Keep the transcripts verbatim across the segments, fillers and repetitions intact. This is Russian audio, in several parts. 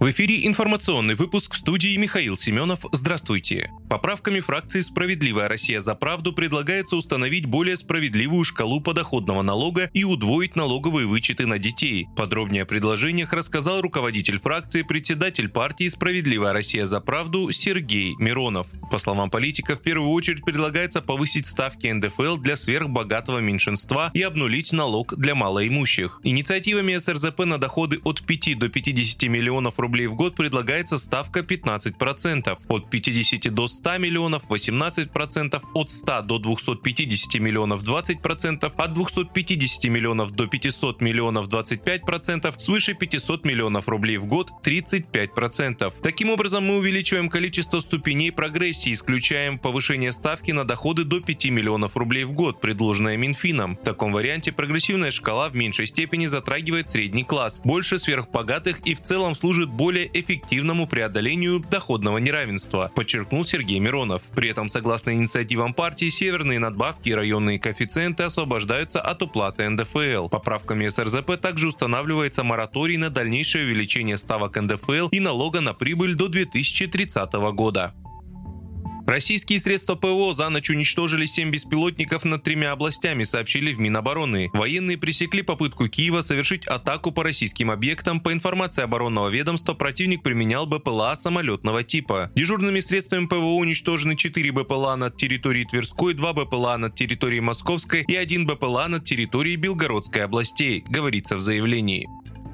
В эфире информационный выпуск, в студии Михаил Семенов. Здравствуйте. Поправками фракции «Справедливая Россия за правду» предлагается установить более справедливую шкалу подоходного налога и удвоить налоговые вычеты на детей. Подробнее о предложениях рассказал руководитель фракции, председатель партии «Справедливая Россия за правду» Сергей Миронов. По словам политика, в первую очередь предлагается повысить ставки эн дэ эф эл для сверхбогатого меньшинства и обнулить налог для малоимущих. Инициативами эс эр зэ пэ на доходы от пяти до пятидесяти миллионов рублей в год предлагается ставка пятнадцать процентов, от пятидесяти до ста миллионов восемнадцать процентов, от ста до двухсот пятидесяти миллионов двадцать процентов, от двухсот пятидесяти миллионов до пятисот миллионов двадцать пять процентов, свыше пятисот миллионов рублей в год тридцать пять процентов. Таким образом, мы увеличиваем количество ступеней прогрессии, исключаем повышение ставки на доходы до пяти миллионов рублей в год, предложенное Минфином. В таком варианте прогрессивная шкала в меньшей степени затрагивает средний класс, больше сверхбогатых и в целом служит более эффективному преодолению доходного неравенства, подчеркнул Сергей Миронов. При этом, согласно инициативам партии, северные надбавки и районные коэффициенты освобождаются от уплаты эн дэ эф эл. Поправками эс эр зэ пэ также устанавливается мораторий на дальнейшее увеличение ставок эн дэ эф эл и налога на прибыль до две тысячи тридцатого года. Российские средства пэ вэ о за ночь уничтожили семь беспилотников над тремя областями, сообщили в Минобороны. Военные пресекли попытку Киева совершить атаку по российским объектам. По информации оборонного ведомства, противник применял бэ пэ эл а самолетного типа. Дежурными средствами пэ вэ о уничтожены четыре бэ пэ эл а над территорией Тверской, два бэ пэ эл а над территорией Московской и один бэ пэ эл а над территорией Белгородской областей, говорится в заявлении.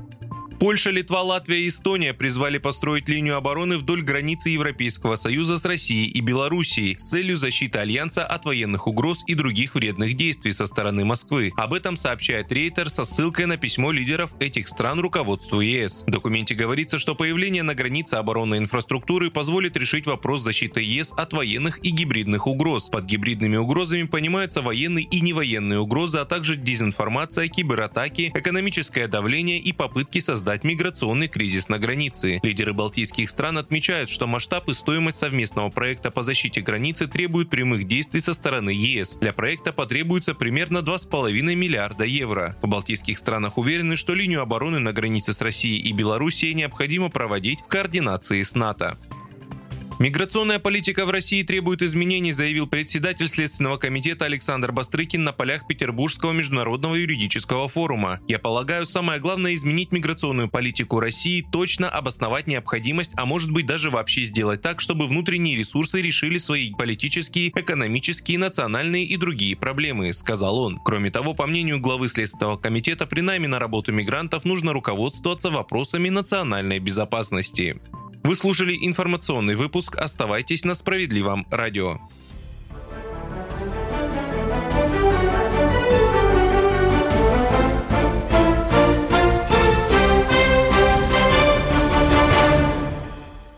Польша, Литва, Латвия и Эстония призвали построить линию обороны вдоль границы Европейского Союза с Россией и Белоруссией с целью защиты Альянса от военных угроз и других вредных действий со стороны Москвы. Об этом сообщает Рейтер со ссылкой на письмо лидеров этих стран руководству е эс. В документе говорится, что появление на границе оборонной инфраструктуры позволит решить вопрос защиты е эс от военных и гибридных угроз. Под гибридными угрозами понимаются военные и невоенные угрозы, а также дезинформация, кибератаки, экономическое давление и попытки создать миграционный кризис на границе. Лидеры балтийских стран отмечают, что масштаб и стоимость совместного проекта по защите границы требуют прямых действий со стороны е эс. Для проекта потребуется примерно два с половиной миллиарда евро. В балтийских странах уверены, что линию обороны на границе с Россией и Белоруссией необходимо проводить в координации с НАТО. Миграционная политика в России требует изменений, заявил председатель Следственного комитета Александр Бастрыкин на полях Петербургского международного юридического форума. «Я полагаю, самое главное изменить миграционную политику России, точно обосновать необходимость, а может быть даже вообще сделать так, чтобы внутренние ресурсы решили свои политические, экономические, национальные и другие проблемы», сказал он. Кроме того, по мнению главы Следственного комитета, при найме на работу мигрантов нужно руководствоваться вопросами национальной безопасности. Вы слушали информационный выпуск. Оставайтесь на Справедливом радио.